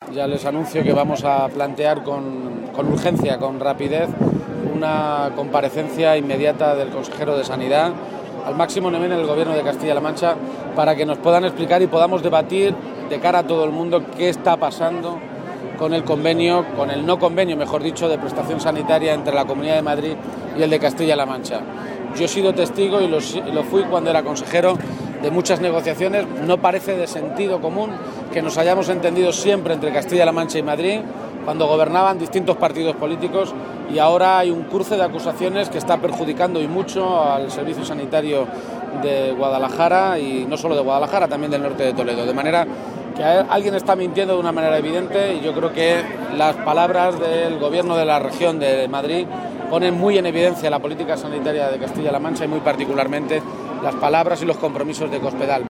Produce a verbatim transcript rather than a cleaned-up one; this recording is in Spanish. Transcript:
Ya les anuncio que vamos a plantear con, con urgencia, con rapidez, una comparecencia inmediata del consejero de Sanidad al máximo nivel en el Gobierno de Castilla-La Mancha para que nos puedan explicar y podamos debatir de cara a todo el mundo qué está pasando con el convenio, con el no convenio, mejor dicho, de prestación sanitaria entre la Comunidad de Madrid y el de Castilla-La Mancha. Yo he sido testigo y lo, lo fui cuando era consejero de muchas negociaciones. No parece de sentido común que nos hayamos entendido siempre entre Castilla-La Mancha y Madrid cuando gobernaban distintos partidos políticos, y ahora hay un cruce de acusaciones que está perjudicando y mucho al servicio sanitario de Guadalajara, y no solo de Guadalajara, también del norte de Toledo. De manera que alguien está mintiendo de una manera evidente, y yo creo que las palabras del gobierno de la región de Madrid ponen muy en evidencia la política sanitaria de Castilla-La Mancha y muy particularmente las palabras y los compromisos de Cospedal.